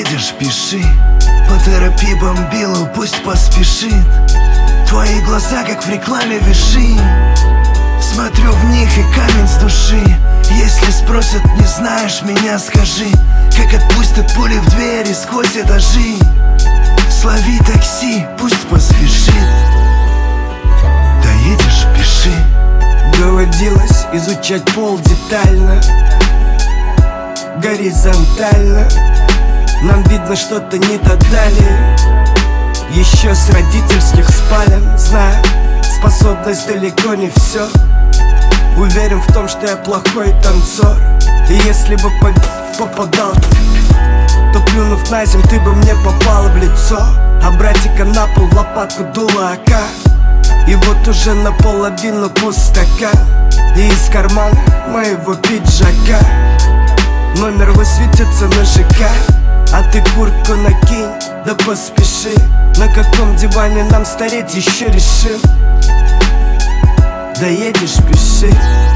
Доедешь, пиши. Поторопи бомбилу, пусть поспешит. Твои глаза, как в рекламе виши. Смотрю в них и камень с души. Если спросят, не знаешь меня, скажи. Как отпустят пули в двери сквозь этажи. Слови такси, пусть поспешит. Доедешь, пиши. Доводилось изучать пол детально, горизонтально. Нам видно, что-то не додали еще с родительских спален. Знаю, способность далеко не все. Уверен в том, что я плохой танцор. И если бы попадал, то плюнув на землю, ты бы мне попала в лицо. А братика на пол в лопатку дула АК. И вот уже наполовину пустока. И из кармана моего пиджака номер высветится на ЖК. А ты куртку накинь, да поспеши. На каком диване нам стареть еще решим. Доедешь, пиши.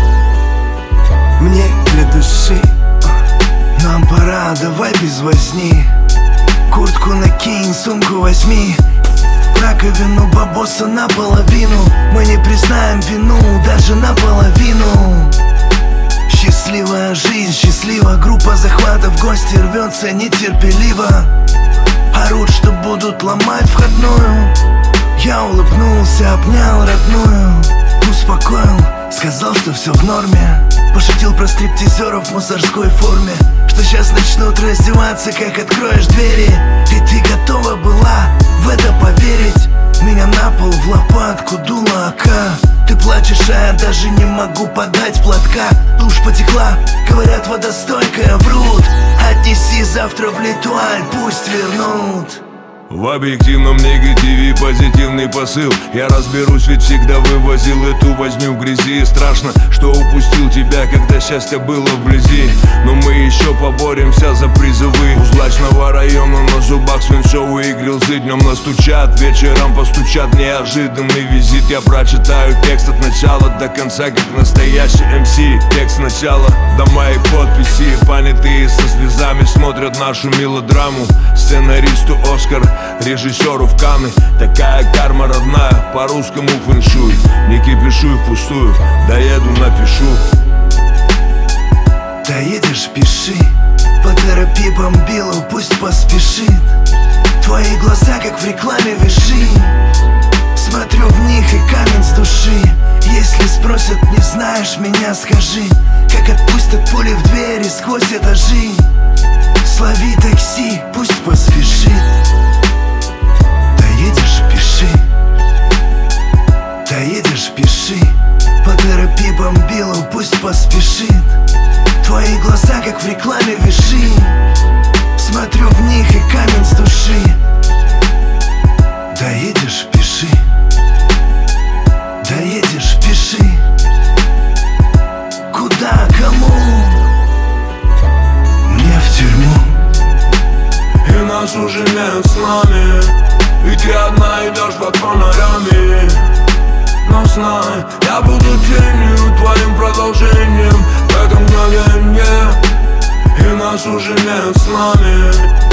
Мне для души. Нам пора, давай без возни. Куртку накинь, сумку возьми. Раковину бабоса наполовину. Мы не признаем вину даже наполовину. Счастливая жизнь, счастлива. Группа захвата в гости рвется нетерпеливо. Орут, что будут ломать входную. Я улыбнулся, обнял родную. Успокоил, сказал, что все в норме. Пошутил про стриптизеров в мусорской форме. Что сейчас начнут раздеваться, как откроешь двери. И ты готова была в это поверить. Меня на пол в лопатку дула АК. Ты плачешь, а я даже не могу подать платка. Тушь потекла, говорят, водостойкая, врут. Отнеси завтра в Литуаль, пусть вернут. В объективном негативе позитивный посыл. Я разберусь, ведь всегда вывозил эту возню в грязи. Страшно, что упустил тебя, когда счастье было вблизи. Но мы еще поборемся за призывы. У злачного района на зубах свинцовые грилзы. Днем настучат, вечером постучат. Неожиданный визит. Я прочитаю текст от начала до конца, как настоящий МС. Текст сначала до моей подписи. Понятые со слезами смотрят нашу мелодраму. Сценаристу Оскар, режиссеру в Канны. Такая карма родная, по-русскому фэншуй. Не кипишу впустую, доеду, напишу. Доедешь, пиши. Поторопи бомбилу, пусть поспешит. Твои глаза, как в рекламе виши. Смотрю в них и камень с души. Если спросят, не знаешь меня, скажи. Как отпустят пули в двери сквозь этажи. Слови такси, пусть поспешит. Доедешь, пиши. Доедешь, пиши. Поторопи бомбилу, пусть поспешит. Твои глаза, как в рекламе виши. Смотрю в них и камень с души. Доедешь, пиши. Доедешь, пиши. Куда, кому? Мне в тюрьму. И нас уже нет с нами. И ты одна идешь под фонарями. Но знай, я буду тенью, твоим продолжением в это мгновенье. И нас уже нет с нами.